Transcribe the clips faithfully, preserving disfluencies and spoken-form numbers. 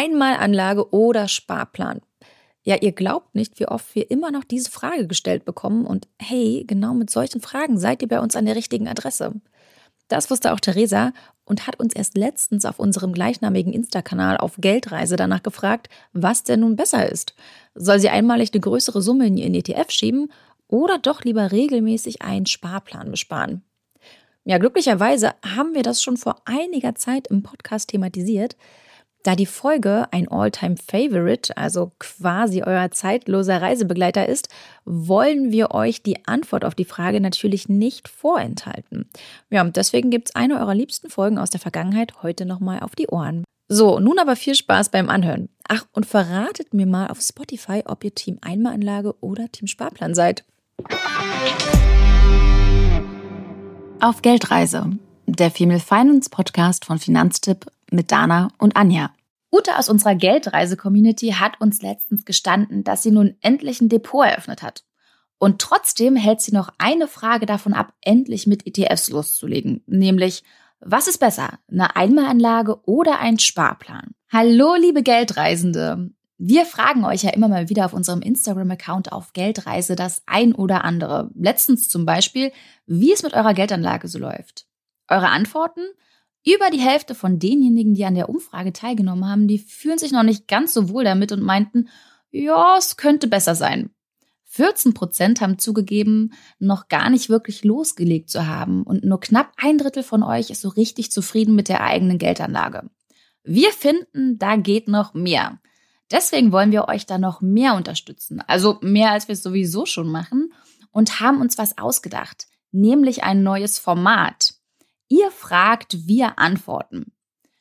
Einmalanlage oder Sparplan? Ja, ihr glaubt nicht, wie oft wir immer noch diese Frage gestellt bekommen. Und hey, genau mit solchen Fragen seid ihr bei uns an der richtigen Adresse. Das wusste auch Theresa und hat uns erst letztens auf unserem gleichnamigen Insta-Kanal auf Geldreise danach gefragt, was denn nun besser ist. Soll sie einmalig eine größere Summe in ihren E T F schieben oder doch lieber regelmäßig einen Sparplan besparen? Ja, glücklicherweise haben wir das schon vor einiger Zeit im Podcast thematisiert. Da die Folge ein All-Time-Favorite, also quasi euer zeitloser Reisebegleiter ist, wollen wir euch die Antwort auf die Frage natürlich nicht vorenthalten. Ja, und deswegen gibt es eine eurer liebsten Folgen aus der Vergangenheit heute nochmal auf die Ohren. So, nun aber viel Spaß beim Anhören. Ach, und verratet mir mal auf Spotify, ob ihr Team Einmalanlage oder Team Sparplan seid. Auf Geldreise, der Female Finance Podcast von Finanztipp mit Dana und Anja. Ute aus unserer Geldreise-Community hat uns letztens gestanden, dass sie nun endlich ein Depot eröffnet hat. Und trotzdem hält sie noch eine Frage davon ab, endlich mit E T Fs loszulegen. Nämlich, was ist besser, eine Einmalanlage oder ein Sparplan? Hallo, liebe Geldreisende! Wir fragen euch ja immer mal wieder auf unserem Instagram-Account auf Geldreise das ein oder andere. Letztens zum Beispiel, wie es mit eurer Geldanlage so läuft. Eure Antworten? Über die Hälfte von denjenigen, die an der Umfrage teilgenommen haben, die fühlen sich noch nicht ganz so wohl damit und meinten, ja, es könnte besser sein. vierzehn Prozent haben zugegeben, noch gar nicht wirklich losgelegt zu haben und nur knapp ein Drittel von euch ist so richtig zufrieden mit der eigenen Geldanlage. Wir finden, da geht noch mehr. Deswegen wollen wir euch da noch mehr unterstützen, also mehr als wir es sowieso schon machen und haben uns was ausgedacht, nämlich ein neues Format. Ihr fragt, wir antworten.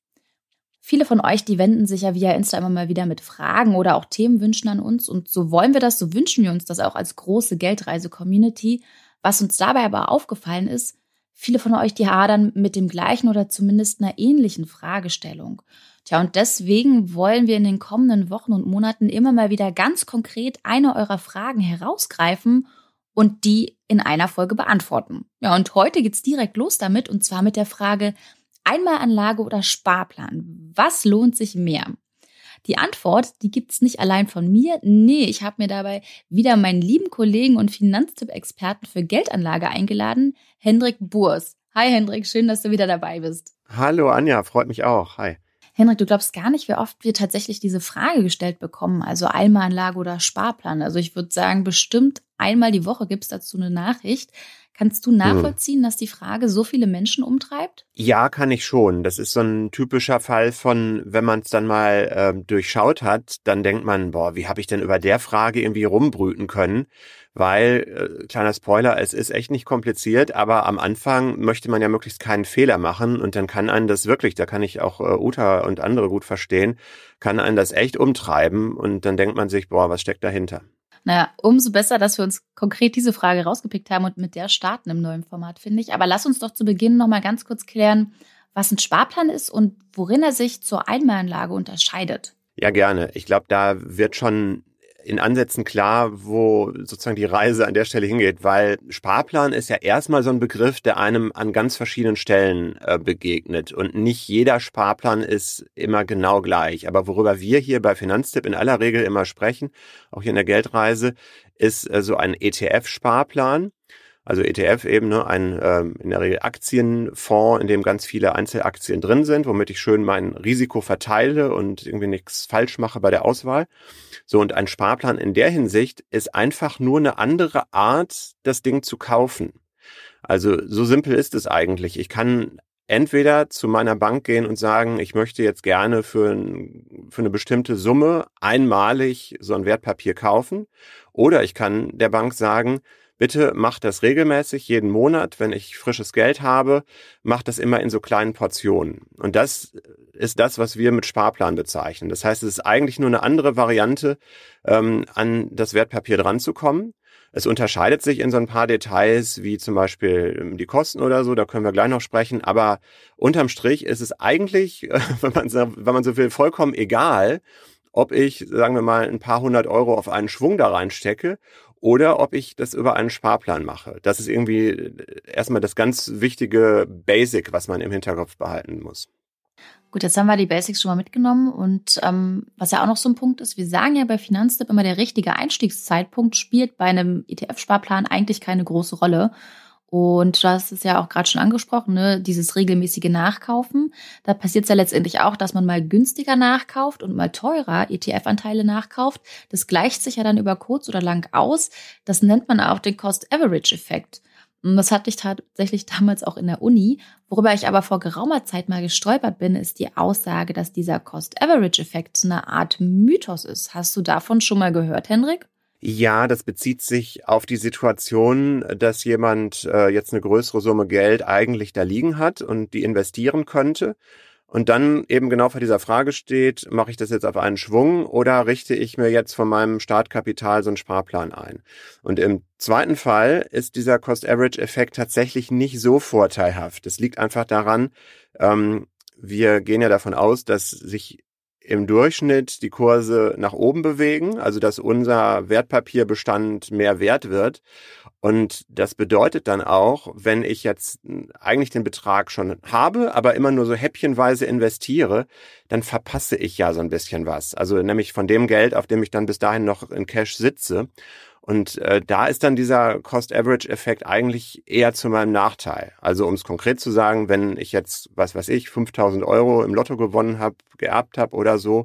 Viele von euch, die wenden sich ja via Insta immer mal wieder mit Fragen oder auch Themenwünschen an uns. Und so wollen wir das, so wünschen wir uns das auch als große Geldreise-Community. Was uns dabei aber aufgefallen ist, viele von euch, die hadern mit dem gleichen oder zumindest einer ähnlichen Fragestellung. Tja, und deswegen wollen wir in den kommenden Wochen und Monaten immer mal wieder ganz konkret eine eurer Fragen herausgreifen und die in einer Folge beantworten. Ja, und heute geht's direkt los damit und zwar mit der Frage Einmalanlage oder Sparplan. Was lohnt sich mehr? Die Antwort, die gibt's nicht allein von mir. Nee, ich habe mir dabei wieder meinen lieben Kollegen und Finanztipp-Experten für Geldanlage eingeladen, Hendrik Burs. Hi Hendrik, schön, dass du wieder dabei bist. Hallo Anja, freut mich auch. Hi. Hendrik, du glaubst gar nicht, wie oft wir tatsächlich diese Frage gestellt bekommen, also Einmalanlage oder Sparplan. Also ich würde sagen, bestimmt einmal die Woche gibt es dazu eine Nachricht. Kannst du nachvollziehen, hm. dass die Frage so viele Menschen umtreibt? Ja, kann ich schon. Das ist so ein typischer Fall von, wenn man es dann mal ähm, durchschaut hat, dann denkt man, boah, wie habe ich denn über der Frage irgendwie rumbrüten können? Weil, äh, kleiner Spoiler, es ist echt nicht kompliziert, aber am Anfang möchte man ja möglichst keinen Fehler machen und dann kann einen das wirklich, da kann ich auch äh, Uta und andere gut verstehen, kann einen das echt umtreiben und dann denkt man sich, boah, was steckt dahinter? Naja, umso besser, dass wir uns konkret diese Frage rausgepickt haben und mit der starten im neuen Format, finde ich. Aber lass uns doch zu Beginn noch mal ganz kurz klären, was ein Sparplan ist und worin er sich zur Einmalanlage unterscheidet. Ja, gerne. Ich glaube, da wird schon in Ansätzen klar, wo sozusagen die Reise an der Stelle hingeht, weil Sparplan ist ja erstmal so ein Begriff, der einem an ganz verschiedenen Stellen äh, begegnet und nicht jeder Sparplan ist immer genau gleich. Aber worüber wir hier bei Finanztipp in aller Regel immer sprechen, auch hier in der Geldreise, ist äh, so ein E T F-Sparplan. Also E T F eben, ne, ein ähm, in der Regel Aktienfonds, in dem ganz viele Einzelaktien drin sind, womit ich schön mein Risiko verteile und irgendwie nichts falsch mache bei der Auswahl. So, und ein Sparplan in der Hinsicht ist einfach nur eine andere Art, das Ding zu kaufen. Also so simpel ist es eigentlich. Ich kann entweder zu meiner Bank gehen und sagen, ich möchte jetzt gerne für, ein, für eine bestimmte Summe einmalig so ein Wertpapier kaufen. Oder ich kann der Bank sagen, bitte mach das regelmäßig, jeden Monat, wenn ich frisches Geld habe, mach das immer in so kleinen Portionen. Und das ist das, was wir mit Sparplan bezeichnen. Das heißt, es ist eigentlich nur eine andere Variante, ähm, an das Wertpapier dran zu kommen. Es unterscheidet sich in so ein paar Details, wie zum Beispiel die Kosten oder so, da können wir gleich noch sprechen. Aber unterm Strich ist es eigentlich, wenn man, wenn man so will, vollkommen egal, ob ich, sagen wir mal, ein paar hundert Euro auf einen Schwung da reinstecke oder ob ich das über einen Sparplan mache. Das ist irgendwie erstmal das ganz wichtige Basic, was man im Hinterkopf behalten muss. Gut, jetzt haben wir die Basics schon mal mitgenommen und ähm, was ja auch noch so ein Punkt ist, wir sagen ja bei Finanztipp immer, der richtige Einstiegszeitpunkt spielt bei einem E T F-Sparplan eigentlich keine große Rolle. Und du hast es ja auch gerade schon angesprochen, ne? Dieses regelmäßige Nachkaufen. Da passiert es ja letztendlich auch, dass man mal günstiger nachkauft und mal teurer E T F-Anteile nachkauft. Das gleicht sich ja dann über kurz oder lang aus. Das nennt man auch den Cost-Average-Effekt. Und das hatte ich tatsächlich damals auch in der Uni. Worüber ich aber vor geraumer Zeit mal gestolpert bin, ist die Aussage, dass dieser Cost-Average-Effekt eine Art Mythos ist. Hast du davon schon mal gehört, Henrik? Ja, das bezieht sich auf die Situation, dass jemand äh, jetzt eine größere Summe Geld eigentlich da liegen hat und die investieren könnte und dann eben genau vor dieser Frage steht, mache ich das jetzt auf einen Schwung oder richte ich mir jetzt von meinem Startkapital so einen Sparplan ein? Und im zweiten Fall ist dieser Cost-Average-Effekt tatsächlich nicht so vorteilhaft. Das liegt einfach daran, ähm, wir gehen ja davon aus, dass sich im Durchschnitt die Kurse nach oben bewegen, also dass unser Wertpapierbestand mehr wert wird. Und das bedeutet dann auch, wenn ich jetzt eigentlich den Betrag schon habe, aber immer nur so häppchenweise investiere, dann verpasse ich ja so ein bisschen was. Also nämlich von dem Geld, auf dem ich dann bis dahin noch in Cash sitze. Und äh, da ist dann dieser Cost-Average-Effekt eigentlich eher zu meinem Nachteil. Also um es konkret zu sagen, wenn ich jetzt, was weiß ich, fünftausend Euro im Lotto gewonnen habe, geerbt habe oder so,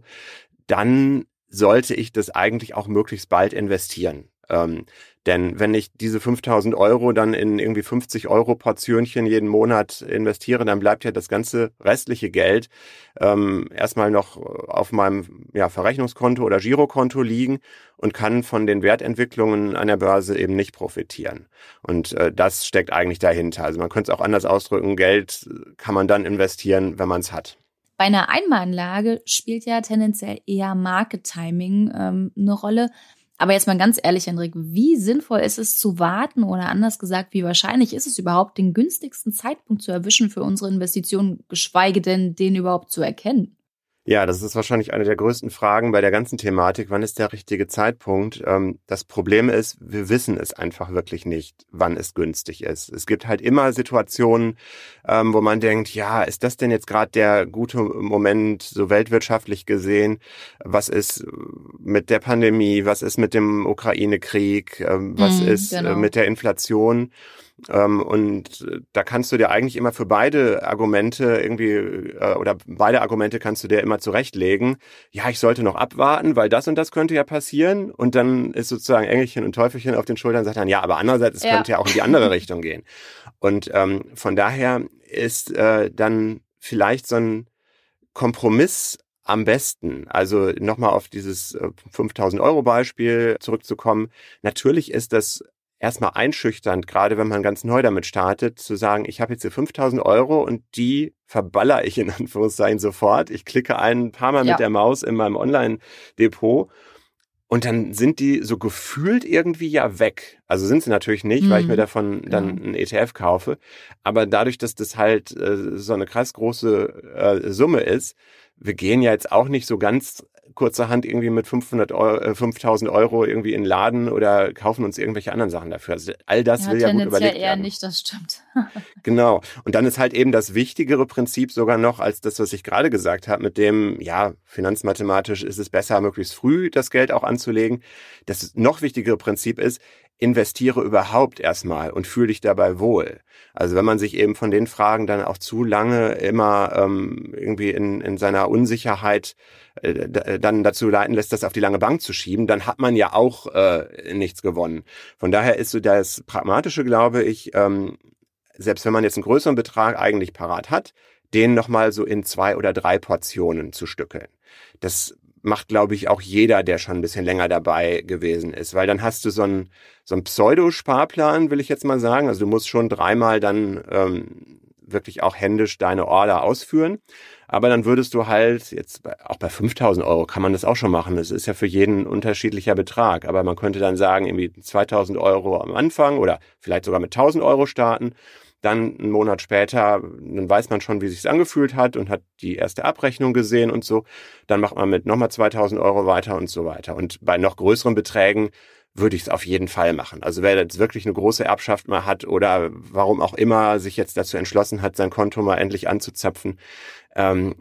dann sollte ich das eigentlich auch möglichst bald investieren. Ähm, denn wenn ich diese fünftausend Euro dann in irgendwie fünfzig Euro Portionchen jeden Monat investiere, dann bleibt ja das ganze restliche Geld ähm, erstmal noch auf meinem ja, Verrechnungskonto oder Girokonto liegen und kann von den Wertentwicklungen an der Börse eben nicht profitieren. Und äh, das steckt eigentlich dahinter. Also man könnte es auch anders ausdrücken, Geld kann man dann investieren, wenn man es hat. Bei einer Einmalanlage spielt ja tendenziell eher Market Timing ähm, eine Rolle. Aber jetzt mal ganz ehrlich, Henrik, wie sinnvoll ist es zu warten oder anders gesagt, wie wahrscheinlich ist es überhaupt, den günstigsten Zeitpunkt zu erwischen für unsere Investitionen, geschweige denn, den überhaupt zu erkennen? Ja, das ist wahrscheinlich eine der größten Fragen bei der ganzen Thematik. Wann ist der richtige Zeitpunkt? Das Problem ist, wir wissen es einfach wirklich nicht, wann es günstig ist. Es gibt halt immer Situationen, wo man denkt, ja, ist das denn jetzt gerade der gute Moment, so weltwirtschaftlich gesehen? Was ist mit der Pandemie? Was ist mit dem Ukraine-Krieg? Was mm, ist genau. mit der Inflation? Ähm, und da kannst du dir eigentlich immer für beide Argumente irgendwie, äh, oder beide Argumente kannst du dir immer zurechtlegen. Ja, ich sollte noch abwarten, weil das und das könnte ja passieren. Und dann ist sozusagen Engelchen und Teufelchen auf den Schultern und sagt dann, ja, aber andererseits, es ja. könnte ja auch in die andere Richtung gehen. Und ähm, von daher ist äh, dann vielleicht so ein Kompromiss am besten. Also nochmal auf dieses fünftausend Euro Beispiel zurückzukommen. Natürlich ist das erstmal einschüchternd, gerade wenn man ganz neu damit startet, zu sagen, ich habe jetzt hier fünftausend Euro und die verballer ich in Anführungszeichen sofort. Ich klicke ein paar Mal ja. mit der Maus in meinem Online-Depot und dann sind die so gefühlt irgendwie ja weg. Also sind sie natürlich nicht, mhm. weil ich mir davon dann ja. einen E T F kaufe. Aber dadurch, dass das halt äh, so eine krass große äh, Summe ist, wir gehen ja jetzt auch nicht so ganz kurzerhand irgendwie mit fünfhundert Euro, äh, fünftausend Euro irgendwie in den Laden oder kaufen uns irgendwelche anderen Sachen dafür. Also all das ja, will ja gut überlegt ja eher werden. Nicht, das stimmt. Genau. Und dann ist halt eben das wichtigere Prinzip sogar noch als das, was ich gerade gesagt habe, mit dem, ja, finanzmathematisch ist es besser, möglichst früh das Geld auch anzulegen. Das noch wichtigere Prinzip ist, investiere überhaupt erstmal und fühle dich dabei wohl. Also wenn man sich eben von den Fragen dann auch zu lange immer ähm, irgendwie in, in seiner Unsicherheit äh, dann dazu leiten lässt, das auf die lange Bank zu schieben, dann hat man ja auch äh, nichts gewonnen. Von daher ist so das Pragmatische, glaube ich, ähm, selbst wenn man jetzt einen größeren Betrag eigentlich parat hat, den nochmal so in zwei oder drei Portionen zu stückeln. Das macht, glaube ich, auch jeder, der schon ein bisschen länger dabei gewesen ist. Weil dann hast du so einen, so einen Pseudo-Sparplan, will ich jetzt mal sagen. Also du musst schon dreimal dann ähm, wirklich auch händisch deine Order ausführen. Aber dann würdest du halt, jetzt bei, auch bei fünftausend Euro kann man das auch schon machen. Das ist ja für jeden ein unterschiedlicher Betrag. Aber man könnte dann sagen, irgendwie zweitausend Euro am Anfang oder vielleicht sogar mit tausend Euro starten. Dann einen Monat später, dann weiß man schon, wie es sich angefühlt hat und hat die erste Abrechnung gesehen und so. Dann macht man mit nochmal zweitausend Euro weiter und so weiter. Und bei noch größeren Beträgen würde ich es auf jeden Fall machen. Also wer jetzt wirklich eine große Erbschaft mal hat oder warum auch immer sich jetzt dazu entschlossen hat, sein Konto mal endlich anzuzapfen, ähm,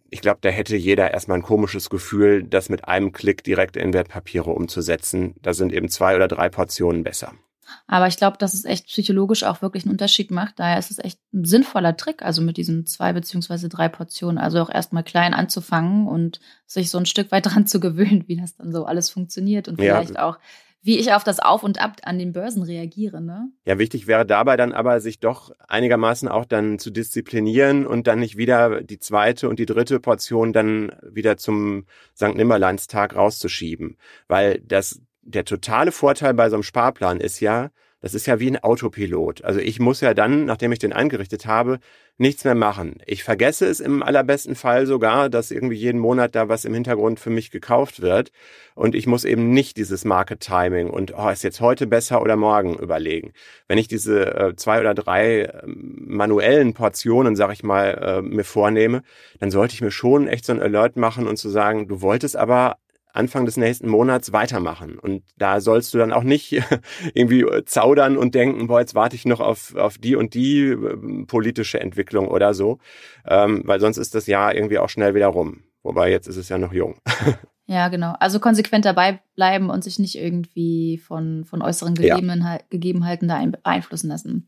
ich glaube, da hätte jeder erstmal ein komisches Gefühl, das mit einem Klick direkt in Wertpapiere umzusetzen. Da sind eben zwei oder drei Portionen besser. Aber ich glaube, dass es echt psychologisch auch wirklich einen Unterschied macht. Daher ist es echt ein sinnvoller Trick, also mit diesen zwei beziehungsweise drei Portionen. Also auch erstmal klein anzufangen und sich so ein Stück weit dran zu gewöhnen, wie das dann so alles funktioniert. Und vielleicht ja. auch, wie ich auf das Auf und Ab an den Börsen reagiere, ne? Ja, wichtig wäre dabei dann aber, sich doch einigermaßen auch dann zu disziplinieren und dann nicht wieder die zweite und die dritte Portion dann wieder zum Sankt Nimmerleinstag rauszuschieben. Weil das der totale Vorteil bei so einem Sparplan ist ja, das ist ja wie ein Autopilot. Also ich muss ja dann, nachdem ich den eingerichtet habe, nichts mehr machen. Ich vergesse es im allerbesten Fall sogar, dass irgendwie jeden Monat da was im Hintergrund für mich gekauft wird. Und ich muss eben nicht dieses Market Timing und oh, ist jetzt heute besser oder morgen überlegen. Wenn ich diese äh, zwei oder drei äh, manuellen Portionen, sag ich mal, äh, mir vornehme, dann sollte ich mir schon echt so ein Alert machen und zu sagen, du wolltest aber Anfang des nächsten Monats weitermachen. Und da sollst du dann auch nicht irgendwie zaudern und denken, boah, jetzt warte ich noch auf, auf die und die äh, politische Entwicklung oder so, ähm, weil sonst ist das Jahr irgendwie auch schnell wieder rum. Wobei jetzt ist es ja noch jung. Ja, genau. Also konsequent dabei bleiben und sich nicht irgendwie von, von äußeren Gegebenheit, ja. Gegebenheiten da beeinflussen lassen.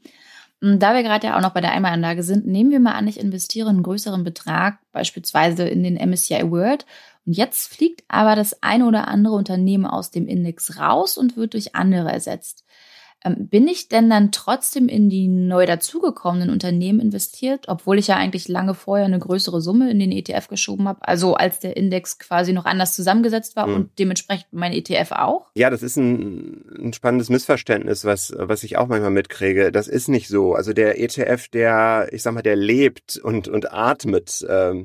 Da wir gerade ja auch noch bei der Einmalanlage sind, nehmen wir mal an, ich investiere einen größeren Betrag, beispielsweise in den M S C I World. Und jetzt fliegt aber das eine oder andere Unternehmen aus dem Index raus und wird durch andere ersetzt. Ähm, bin ich denn dann trotzdem in die neu dazugekommenen Unternehmen investiert, obwohl ich ja eigentlich lange vorher eine größere Summe in den E T F geschoben habe, also als der Index quasi noch anders zusammengesetzt war mhm. und dementsprechend mein E T F auch? Ja, das ist ein, ein spannendes Missverständnis, was, was ich auch manchmal mitkriege. Das ist nicht so. Also der E T F, der, ich sag mal, der lebt und, und atmet, ähm,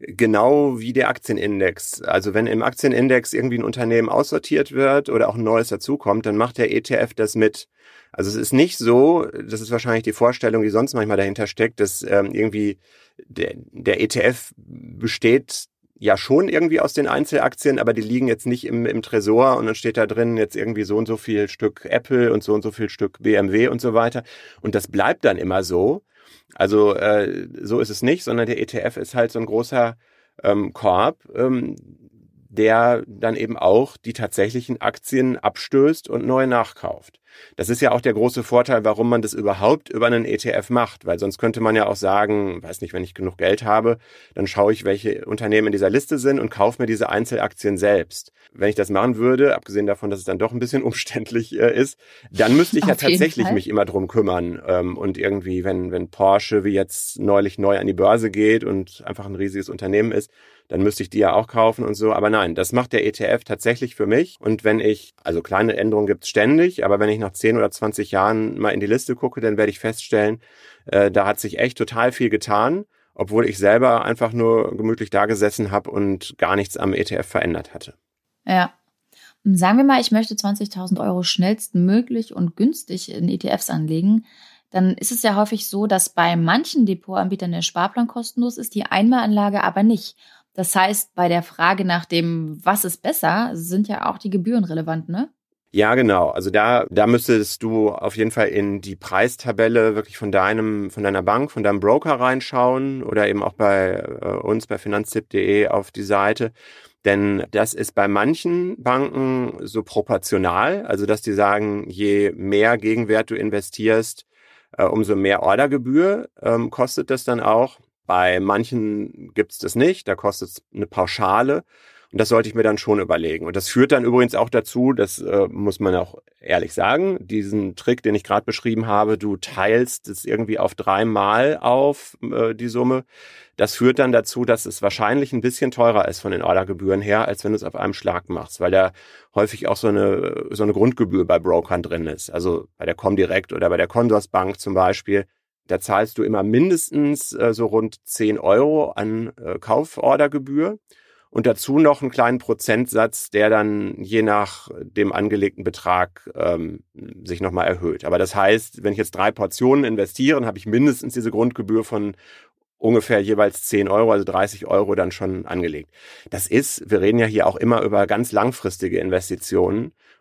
genau wie der Aktienindex. Also wenn im Aktienindex irgendwie ein Unternehmen aussortiert wird oder auch ein neues dazukommt, dann macht der E T F das mit. Also es ist nicht so, das ist wahrscheinlich die Vorstellung, die sonst manchmal dahinter steckt, dass ähm, irgendwie der, der E T F besteht ja schon irgendwie aus den Einzelaktien, aber die liegen jetzt nicht im, im Tresor und dann steht da drin jetzt irgendwie so und so viel Stück Apple und so und so viel Stück B M W und so weiter. Und das bleibt dann immer so. Also äh, so ist es nicht, sondern der E T F ist halt so ein großer ähm, Korb, ähm, der dann eben auch die tatsächlichen Aktien abstößt und neu nachkauft. Das ist ja auch der große Vorteil, warum man das überhaupt über einen E T F macht, weil sonst könnte man ja auch sagen, weiß nicht, wenn ich genug Geld habe, dann schaue ich, welche Unternehmen in dieser Liste sind und kaufe mir diese Einzelaktien selbst. Wenn ich das machen würde, abgesehen davon, dass es dann doch ein bisschen umständlich äh, ist, dann müsste ich ja tatsächlich mich immer drum kümmern ähm, und irgendwie, wenn wenn Porsche wie jetzt neulich neu an die Börse geht und einfach ein riesiges Unternehmen ist, dann müsste ich die ja auch kaufen und so. Aber nein, das macht der E T F tatsächlich für mich. Und wenn ich, also kleine Änderungen gibt's ständig, aber wenn ich nach zehn oder zwanzig Jahren mal in die Liste gucke, dann werde ich feststellen, äh, da hat sich echt total viel getan, obwohl ich selber einfach nur gemütlich da gesessen habe und gar nichts am E T F verändert hatte. Ja. Sagen wir mal, ich möchte zwanzigtausend Euro schnellstmöglich und günstig in E T Fs anlegen. Dann ist es ja häufig so, dass bei manchen Depotanbietern der Sparplan kostenlos ist, die Einmalanlage aber nicht. Das heißt, bei der Frage nach dem, was ist besser, sind ja auch die Gebühren relevant, ne? Ja, genau. Also da, da müsstest du auf jeden Fall in die Preistabelle wirklich von deinem, von deiner Bank, von deinem Broker reinschauen oder eben auch bei äh, uns bei finanztipp punkt de auf die Seite. Denn das ist bei manchen Banken so proportional, also dass die sagen, je mehr Gegenwert du investierst, äh, umso mehr Ordergebühr ähm, kostet das dann auch. Bei manchen gibt's das nicht, da kostet es eine Pauschale und das sollte ich mir dann schon überlegen. Und das führt dann übrigens auch dazu, das äh, muss man auch ehrlich sagen, diesen Trick, den ich gerade beschrieben habe, du teilst es irgendwie auf dreimal auf, äh, die Summe, das führt dann dazu, dass es wahrscheinlich ein bisschen teurer ist von den Ordergebühren her, als wenn du es auf einem Schlag machst, weil da häufig auch so eine so eine Grundgebühr bei Brokern drin ist, also bei der Comdirect oder bei der Consorsbank zum Beispiel. Da zahlst du immer mindestens äh, so rund zehn Euro an äh, Kaufordergebühr und dazu noch einen kleinen Prozentsatz, der dann je nach dem angelegten Betrag ähm, sich nochmal erhöht. Aber das heißt, wenn ich jetzt drei Portionen investiere, dann habe ich mindestens diese Grundgebühr von ungefähr jeweils zehn Euro, also dreißig Euro dann schon angelegt. Das ist, wir reden ja hier auch immer über ganz langfristige Investitionen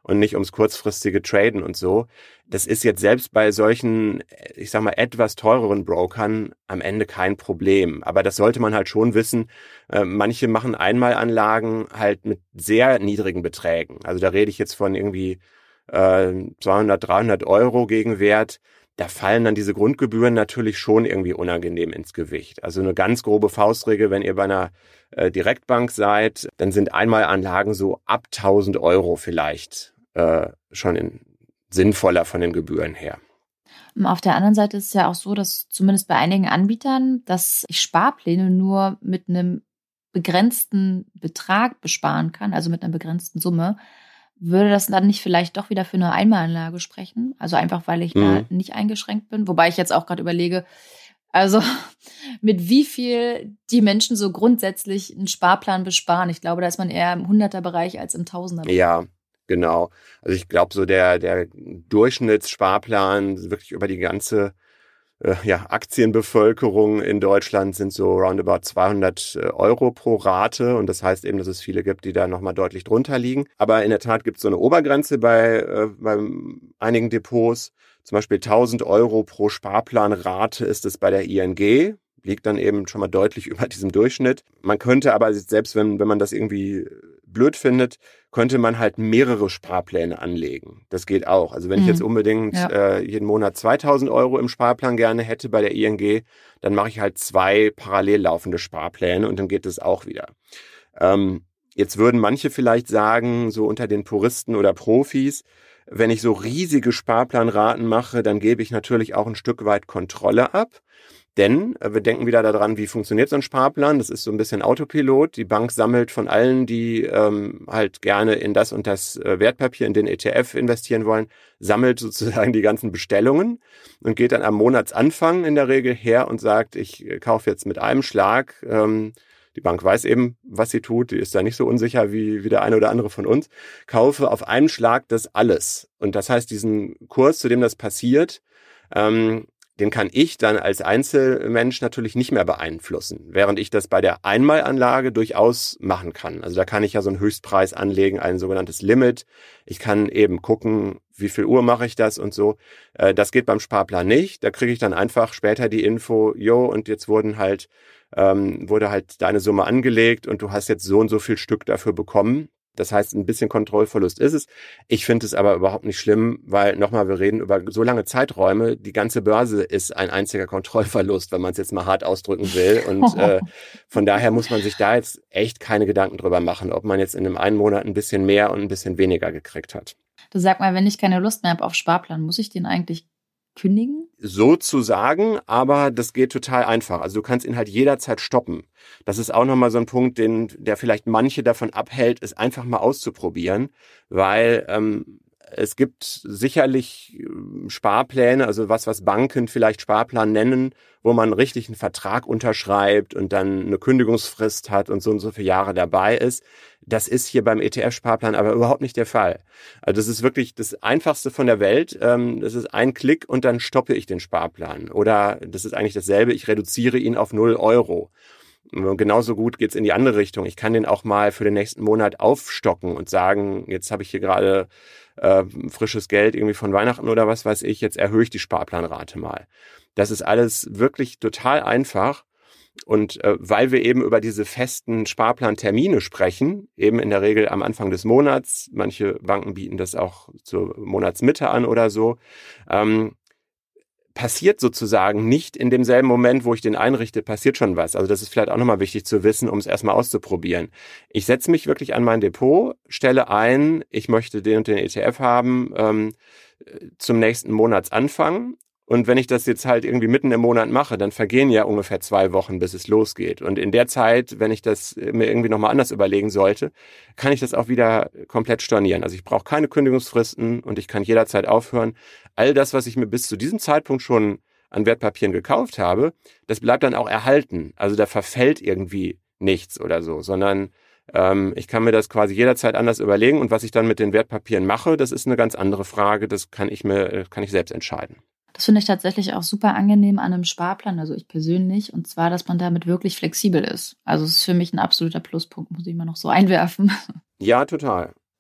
und nicht ums kurzfristige Traden und so. Das ist jetzt selbst bei solchen, ich sag mal, etwas teureren Brokern am Ende kein Problem. Aber das sollte man halt schon wissen. Äh, manche machen Einmalanlagen halt mit sehr niedrigen Beträgen. Also da rede ich jetzt von irgendwie äh, zweihundert, dreihundert Euro Gegenwert. Da fallen dann diese Grundgebühren natürlich schon irgendwie unangenehm ins Gewicht. Also eine ganz grobe Faustregel, wenn ihr bei einer äh, Direktbank seid, dann sind Einmalanlagen so ab tausend Euro vielleicht äh, schon in, sinnvoller von den Gebühren her. Auf der anderen Seite ist es ja auch so, dass zumindest bei einigen Anbietern, dass ich Sparpläne nur mit einem begrenzten Betrag besparen kann, also mit einer begrenzten Summe. Würde das dann nicht vielleicht doch wieder für eine Einmalanlage sprechen? Also einfach, weil ich mhm. da nicht eingeschränkt bin? Wobei ich jetzt auch gerade überlege, also mit wie viel die Menschen so grundsätzlich einen Sparplan besparen. Ich glaube, da ist man eher im Hunderter-Bereich als im Tausender-Bereich. Ja, genau. Also ich glaube, so der, der Durchschnittssparplan wirklich über die ganze äh, ja, Aktienbevölkerung in Deutschland sind so roundabout zweihundert Euro pro Rate. Und das heißt eben, dass es viele gibt, die da nochmal deutlich drunter liegen. Aber in der Tat gibt es so eine Obergrenze bei, äh, bei einigen Depots. Zum Beispiel tausend Euro pro Sparplanrate ist es bei der I N G. Liegt dann eben schon mal deutlich über diesem Durchschnitt. Man könnte aber, selbst wenn, wenn man das irgendwie blöd findet, könnte man halt mehrere Sparpläne anlegen. Das geht auch. Also wenn mhm. ich jetzt unbedingt ja. äh, jeden Monat zweitausend Euro im Sparplan gerne hätte bei der I N G, dann mache ich halt zwei parallel laufende Sparpläne und dann geht es auch wieder. Ähm, jetzt würden manche vielleicht sagen, so unter den Puristen oder Profis, wenn ich so riesige Sparplanraten mache, dann gebe ich natürlich auch ein Stück weit Kontrolle ab. Denn wir denken wieder daran, wie funktioniert so ein Sparplan. Das ist so ein bisschen Autopilot. Die Bank sammelt von allen, die ähm, halt gerne in das und das äh, Wertpapier, in den E T F investieren wollen, sammelt sozusagen die ganzen Bestellungen und geht dann am Monatsanfang in der Regel her und sagt, ich kaufe jetzt mit einem Schlag. Ähm, die Bank weiß eben, was sie tut. Die ist da nicht so unsicher wie, wie der eine oder andere von uns. Kaufe auf einen Schlag das alles. Und das heißt, diesen Kurs, zu dem das passiert, ähm, den kann ich dann als Einzelmensch natürlich nicht mehr beeinflussen, während ich das bei der Einmalanlage durchaus machen kann. Also da kann ich ja so einen Höchstpreis anlegen, ein sogenanntes Limit. Ich kann eben gucken, wie viel Uhr mache ich das und so. Das geht beim Sparplan nicht. Da kriege ich dann einfach später die Info, jo, und jetzt wurden halt, ähm, wurde halt deine Summe angelegt und du hast jetzt so und so viel Stück dafür bekommen. Das heißt, ein bisschen Kontrollverlust ist es. Ich finde es aber überhaupt nicht schlimm, weil nochmal, wir reden über so lange Zeiträume. Die ganze Börse ist ein einziger Kontrollverlust, wenn man es jetzt mal hart ausdrücken will. Und äh, von daher muss man sich da jetzt echt keine Gedanken drüber machen, ob man jetzt in einem einen Monat ein bisschen mehr und ein bisschen weniger gekriegt hat. Du sag mal, wenn ich keine Lust mehr habe auf Sparplan, muss ich den eigentlich kündigen? Sozusagen, aber das geht total einfach. Also du kannst ihn halt jederzeit stoppen. Das ist auch nochmal so ein Punkt, den, der vielleicht manche davon abhält, es einfach mal auszuprobieren, weil ähm, es gibt sicherlich Sparpläne, also was, was Banken vielleicht Sparplan nennen, wo man richtig einen Vertrag unterschreibt und dann eine Kündigungsfrist hat und so und so viele Jahre dabei ist. Das ist hier beim E T F-Sparplan aber überhaupt nicht der Fall. Also das ist wirklich das Einfachste von der Welt. Das ist ein Klick und dann stoppe ich den Sparplan. Oder das ist eigentlich dasselbe, ich reduziere ihn auf null Euro. Genauso gut geht's in die andere Richtung. Ich kann den auch mal für den nächsten Monat aufstocken und sagen, jetzt habe ich hier gerade äh, frisches Geld irgendwie von Weihnachten oder was weiß ich, jetzt erhöhe ich die Sparplanrate mal. Das ist alles wirklich total einfach. Und äh, weil wir eben über diese festen Sparplantermine sprechen, eben in der Regel am Anfang des Monats, manche Banken bieten das auch zur Monatsmitte an oder so, ähm, passiert sozusagen nicht in demselben Moment, wo ich den einrichte, passiert schon was. Also das ist vielleicht auch nochmal wichtig zu wissen, um es erstmal auszuprobieren. Ich setze mich wirklich an mein Depot, stelle ein, ich möchte den und den E T F haben ähm, zum nächsten Monatsanfang. Und wenn ich das jetzt halt irgendwie mitten im Monat mache, dann vergehen ja ungefähr zwei Wochen, bis es losgeht. Und in der Zeit, wenn ich das mir irgendwie nochmal anders überlegen sollte, kann ich das auch wieder komplett stornieren. Also ich brauche keine Kündigungsfristen und ich kann jederzeit aufhören. All das, was ich mir bis zu diesem Zeitpunkt schon an Wertpapieren gekauft habe, das bleibt dann auch erhalten. Also da verfällt irgendwie nichts oder so, sondern ähm, ich kann mir das quasi jederzeit anders überlegen. Und was ich dann mit den Wertpapieren mache, das ist eine ganz andere Frage. Das kann ich mir, kann ich selbst entscheiden. Das finde ich tatsächlich auch super angenehm an einem Sparplan, also ich persönlich, und zwar, dass man damit wirklich flexibel ist. Also es ist für mich ein absoluter Pluspunkt, muss ich mal noch so einwerfen. Ja, total.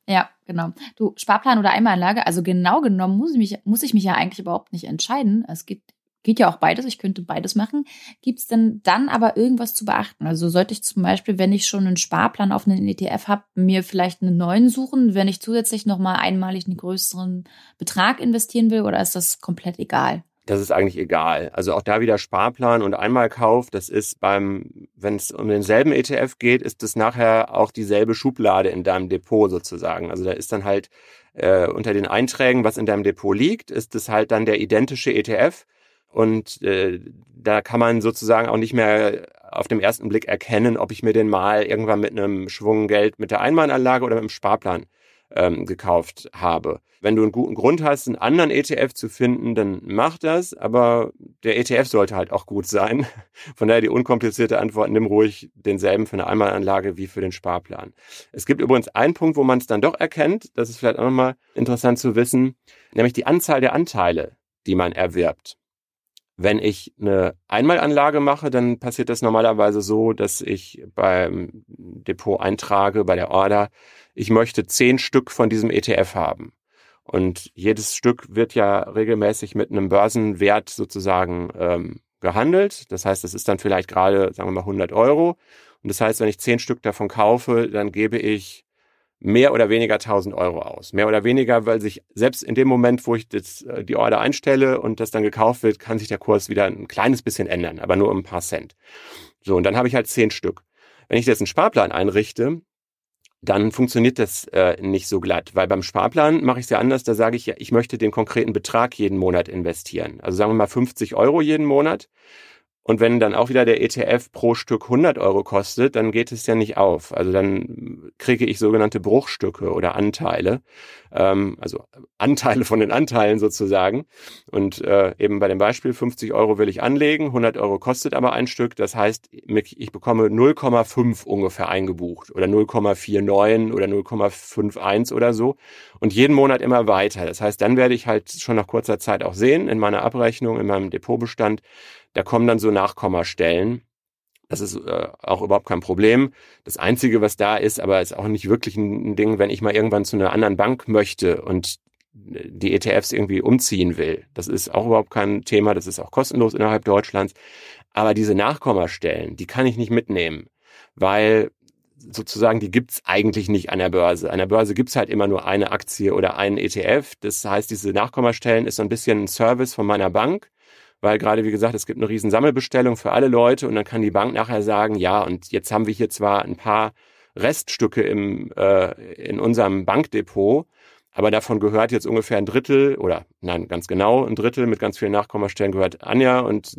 Ja, genau. Du, Sparplan oder Einmalanlage, also genau genommen muss ich mich, muss ich mich ja eigentlich überhaupt nicht entscheiden. Es gibt, geht ja auch beides, ich könnte beides machen. Gibt es denn dann aber irgendwas zu beachten? Also sollte ich zum Beispiel, wenn ich schon einen Sparplan auf einen E T F habe, mir vielleicht einen neuen suchen, wenn ich zusätzlich nochmal einmalig einen größeren Betrag investieren will, oder ist das komplett egal? Das ist eigentlich egal. Also auch da wieder Sparplan und Einmalkauf, das ist beim, wenn es um denselben E T F geht, ist das nachher auch dieselbe Schublade in deinem Depot sozusagen. Also da ist dann halt äh, unter den Einträgen, was in deinem Depot liegt, ist es halt dann der identische E T F und äh, da kann man sozusagen auch nicht mehr auf den ersten Blick erkennen, ob ich mir den mal irgendwann mit einem Schwung Geld mit der Einmalanlage oder mit dem Sparplan ähm, gekauft habe. Wenn du einen guten Grund hast, einen anderen E T F zu finden, dann mach das, aber der E T F sollte halt auch gut sein. Von daher die unkomplizierte Antwort, nimm ruhig denselben für eine Einmalanlage wie für den Sparplan. Es gibt übrigens einen Punkt, wo man es dann doch erkennt, das ist vielleicht auch nochmal interessant zu wissen, nämlich die Anzahl der Anteile, die man erwirbt. Wenn ich eine Einmalanlage mache, dann passiert das normalerweise so, dass ich beim Depot eintrage, bei der Order, ich möchte zehn Stück von diesem E T F haben. Und jedes Stück wird ja regelmäßig mit einem Börsenwert sozusagen ähm, gehandelt. Das heißt, das ist dann vielleicht gerade, sagen wir mal, hundert Euro. Und das heißt, wenn ich zehn Stück davon kaufe, dann gebe ich mehr oder weniger tausend Euro aus. Mehr oder weniger, weil sich selbst in dem Moment, wo ich das, die Order einstelle und das dann gekauft wird, kann sich der Kurs wieder ein kleines bisschen ändern, aber nur um ein paar Cent. So, und dann habe ich halt zehn Stück. Wenn ich jetzt einen Sparplan einrichte, dann funktioniert das äh, nicht so glatt, weil beim Sparplan mache ich es ja anders, da sage ich ja, ich möchte den konkreten Betrag jeden Monat investieren. Also sagen wir mal fünfzig Euro jeden Monat. Und wenn dann auch wieder der E T F pro Stück hundert Euro kostet, dann geht es ja nicht auf. Also dann kriege ich sogenannte Bruchstücke oder Anteile, ähm, also Anteile von den Anteilen sozusagen. Und äh, eben bei dem Beispiel fünfzig Euro will ich anlegen, hundert Euro kostet aber ein Stück. Das heißt, ich bekomme null Komma fünf ungefähr eingebucht oder null Komma neunundvierzig oder null Komma einundfünfzig oder so. Und jeden Monat immer weiter. Das heißt, dann werde ich halt schon nach kurzer Zeit auch sehen in meiner Abrechnung, in meinem Depotbestand, da kommen dann so Nachkommastellen. Das ist äh, auch überhaupt kein Problem. Das Einzige, was da ist, aber ist auch nicht wirklich ein Ding, wenn ich mal irgendwann zu einer anderen Bank möchte und die E T Fs irgendwie umziehen will. Das ist auch überhaupt kein Thema. Das ist auch kostenlos innerhalb Deutschlands. Aber diese Nachkommastellen, die kann ich nicht mitnehmen, weil sozusagen die gibt's eigentlich nicht an der Börse. An der Börse gibt's halt immer nur eine Aktie oder einen E T F. Das heißt, diese Nachkommastellen ist so ein bisschen ein Service von meiner Bank. Weil gerade, wie gesagt, es gibt eine riesen Sammelbestellung für alle Leute und dann kann die Bank nachher sagen, ja, und jetzt haben wir hier zwar ein paar Reststücke im äh, in unserem Bankdepot, aber davon gehört jetzt ungefähr ein Drittel oder nein, ganz genau ein Drittel mit ganz vielen Nachkommastellen gehört Anja und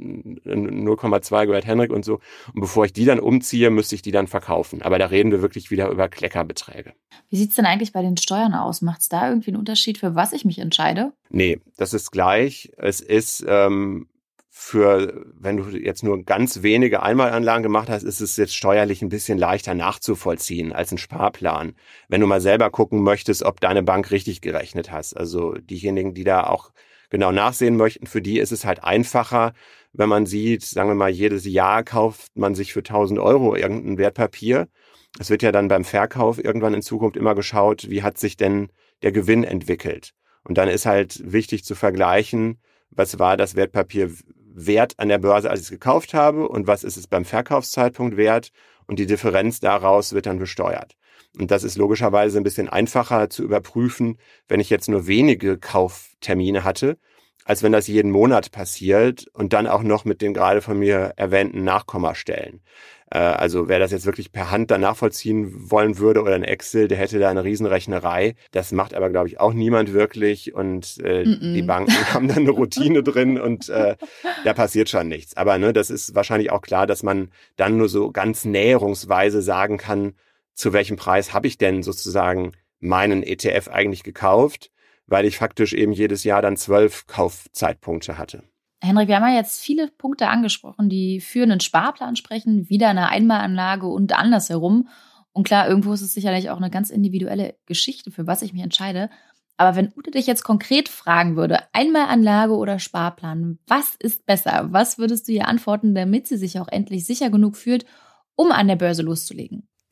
null Komma zwei gehört Henrik und so. Und bevor ich die dann umziehe, müsste ich die dann verkaufen. Aber da reden wir wirklich wieder über Kleckerbeträge. Wie sieht's denn eigentlich bei den Steuern aus? Macht's da irgendwie einen Unterschied, für was ich mich entscheide? Nee, das ist gleich. Es ist ähm, für, wenn du jetzt nur ganz wenige Einmalanlagen gemacht hast, ist es jetzt steuerlich ein bisschen leichter nachzuvollziehen als ein Sparplan. Wenn du mal selber gucken möchtest, ob deine Bank richtig gerechnet hast. Also diejenigen, die da auch genau nachsehen möchten, für die ist es halt einfacher, wenn man sieht, sagen wir mal, jedes Jahr kauft man sich für tausend Euro irgendein Wertpapier. Es wird ja dann beim Verkauf irgendwann in Zukunft immer geschaut, wie hat sich denn der Gewinn entwickelt. Und dann ist halt wichtig zu vergleichen, was war das Wertpapier wert an der Börse, als ich es gekauft habe und was ist es beim Verkaufszeitpunkt wert und die Differenz daraus wird dann besteuert. Und das ist logischerweise ein bisschen einfacher zu überprüfen, wenn ich jetzt nur wenige Kauftermine hatte, als wenn das jeden Monat passiert und dann auch noch mit den gerade von mir erwähnten Nachkommastellen. Also wer das jetzt wirklich per Hand dann nachvollziehen wollen würde oder in Excel, der hätte da eine Riesenrechnerei. Das macht aber, glaube ich, auch niemand wirklich und äh, die Banken haben dann eine Routine drin und äh, da passiert schon nichts. Aber ne, das ist wahrscheinlich auch klar, dass man dann nur so ganz näherungsweise sagen kann, zu welchem Preis habe ich denn sozusagen meinen E T F eigentlich gekauft, weil ich faktisch eben jedes Jahr dann zwölf Kaufzeitpunkte hatte. Henrik, wir haben ja jetzt viele Punkte angesprochen, die für einen Sparplan sprechen, wieder eine Einmalanlage und andersherum. Und klar, irgendwo ist es sicherlich auch eine ganz individuelle Geschichte, für was ich mich entscheide. Aber wenn Ute dich jetzt konkret fragen würde, Einmalanlage oder Sparplan, was ist besser? Was würdest du ihr antworten, damit sie sich auch endlich sicher genug fühlt, um an der Börse loszulegen?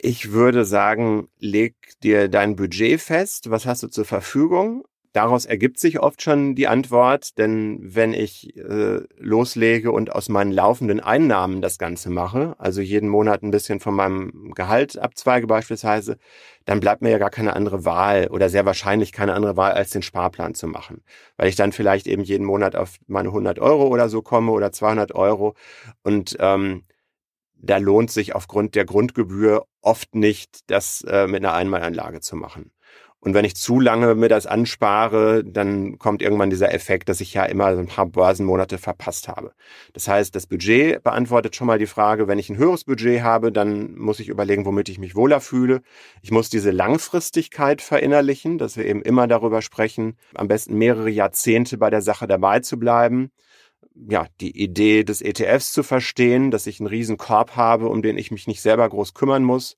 Ich würde sagen, leg dir dein Budget fest. Was hast du zur Verfügung? Daraus ergibt sich oft schon die Antwort, denn wenn ich äh, loslege und aus meinen laufenden Einnahmen das Ganze mache, also jeden Monat ein bisschen von meinem Gehalt abzweige beispielsweise, dann bleibt mir ja gar keine andere Wahl oder sehr wahrscheinlich keine andere Wahl, als den Sparplan zu machen. Weil ich dann vielleicht eben jeden Monat auf meine hundert Euro oder so komme oder zweihundert Euro und ähm, da lohnt sich aufgrund der Grundgebühr oft nicht, das äh, mit einer Einmalanlage zu machen. Und wenn ich zu lange mir das anspare, dann kommt irgendwann dieser Effekt, dass ich ja immer so ein paar Börsenmonate verpasst habe. Das heißt, das Budget beantwortet schon mal die Frage, wenn ich ein höheres Budget habe, dann muss ich überlegen, womit ich mich wohler fühle. Ich muss diese Langfristigkeit verinnerlichen, dass wir eben immer darüber sprechen, am besten mehrere Jahrzehnte bei der Sache dabei zu bleiben. Ja, die Idee des E T Fs zu verstehen, dass ich einen riesen Korb habe, um den ich mich nicht selber groß kümmern muss.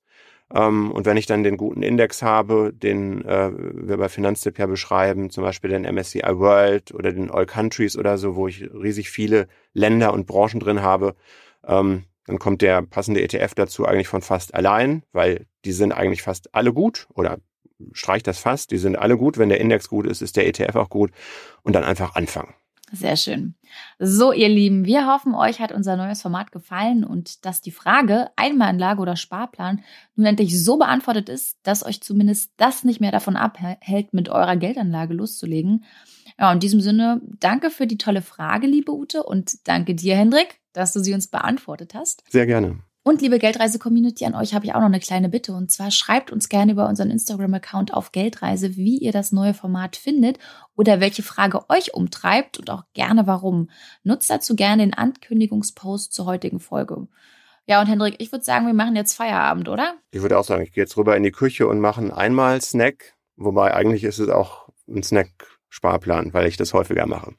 Und wenn ich dann den guten Index habe, den äh, wir bei Finanztipp ja beschreiben, zum Beispiel den M S C I World oder den All Countries oder so, wo ich riesig viele Länder und Branchen drin habe, ähm, dann kommt der passende E T F dazu eigentlich von fast allein, weil die sind eigentlich fast alle gut oder streicht das fast, die sind alle gut. Wenn der Index gut ist, ist der E T F auch gut und dann einfach anfangen. Sehr schön. So, ihr Lieben, wir hoffen, euch hat unser neues Format gefallen und dass die Frage Einmalanlage oder Sparplan nun endlich so beantwortet ist, dass euch zumindest das nicht mehr davon abhält, mit eurer Geldanlage loszulegen. Ja, in diesem Sinne, danke für die tolle Frage, liebe Ute, und danke dir, Hendrik, dass du sie uns beantwortet hast. Sehr gerne. Und liebe Geldreise-Community, an euch habe ich auch noch eine kleine Bitte. Und zwar schreibt uns gerne über unseren Instagram-Account auf Geldreise, wie ihr das neue Format findet oder welche Frage euch umtreibt und auch gerne warum. Nutzt dazu gerne den Ankündigungspost zur heutigen Folge. Ja, und Hendrik, ich würde sagen, wir machen jetzt Feierabend, oder? Ich würde auch sagen, ich gehe jetzt rüber in die Küche und mache einen Einmal-Snack. Wobei eigentlich ist es auch ein Snack-Sparplan, weil ich das häufiger mache.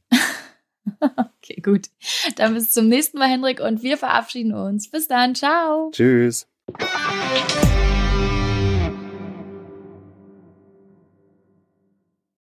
Okay, gut. Dann bis zum nächsten Mal, Hendrik, und wir verabschieden uns. Bis dann, ciao. Tschüss.